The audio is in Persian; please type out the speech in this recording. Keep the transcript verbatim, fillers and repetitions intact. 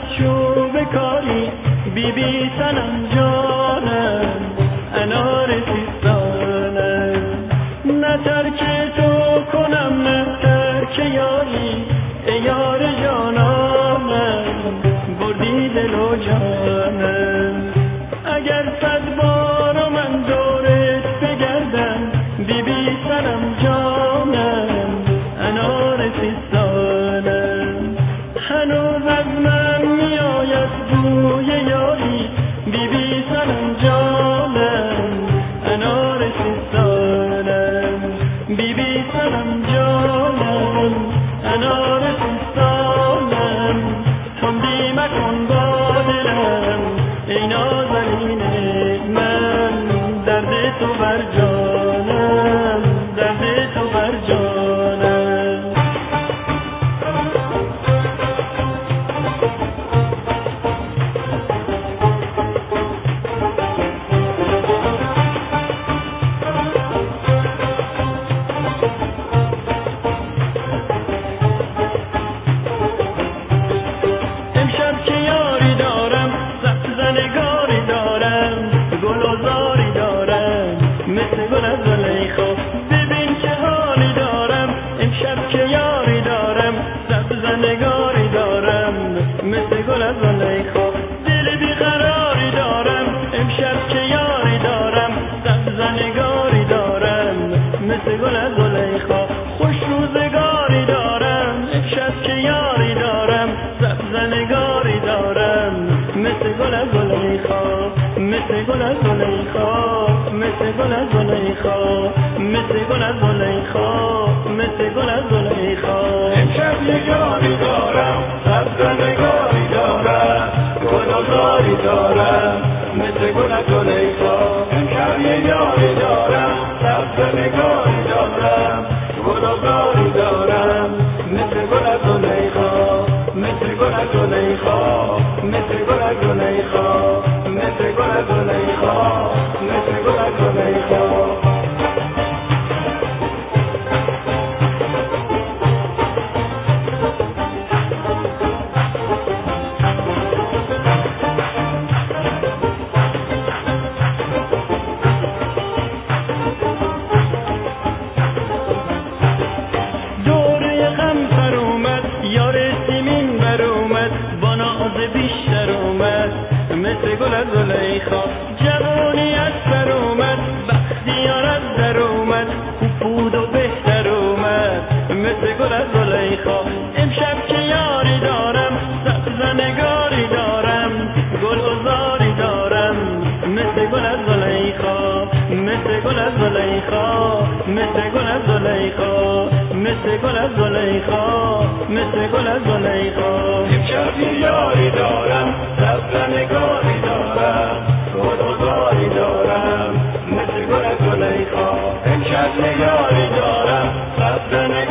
چوب کاری بی بی سنم جانم انار سیستانم نه ترک تو کنم نه ترک یاری ای یار جانانم بردی دل و جانم اگر صد بار من دورت بگردم بی بی سنم جانم انار سیستانم هنوز از من میآید بوی یاری بی بی سنم جانم انار سیستانم بی بی سنم جانم انار سیستانم تندی مکن با دلم ای نازنین من درد تو بر جانم درد تو بر جانم امشب که یاری دارم زنگاری دارم گل و زاری دارم مثل گل از زلیخا ببین چه حالی دارم امشب که یاری دارم زنگاری دارم مثل گل از زلیخا دل بیقراری دارم امشب که یاری دارم زنگاری دارم مثل گل از زلیخا خوش روزگاری دارم امشب که یاری دارم زنگاری دارم مثل گل از زلیخا مثل گل از زلیخا مثل گل از زلیخا مثل گل از زلیخا مثل گل از زلیخا امشب یه یاری دارم زنگاری دارم گل و زاری دارم مثل گل از زلیخا امشب یه یاری دارم زنگاری دارم گل و زاری دارم مثل گل از زلیخا مثل گل از زلیخا مثل گل از زلیخا مثل گل از زلیخا مثل گل از زلیخا دوره غم سر اومد یار سیمین بر اومد با ناز بیشتر اومد مثل گل از زلیخا جوانی از سر اومد بختیار از در اومد خوب بود و بهتر اومد مثل گل از زلیخا امشب که یاری دارم زنگاری دارم گل و زاری دارم مثل گل از زلیخا مثل گل از زلیخا مثل گل از زلیخا مثل گل از زلیخا مثل گل از زلیخا امشب یه یاری دارم زنگاری دارم گل و زاری دارم مثل گل از زلیخا امشب یه یاری دارم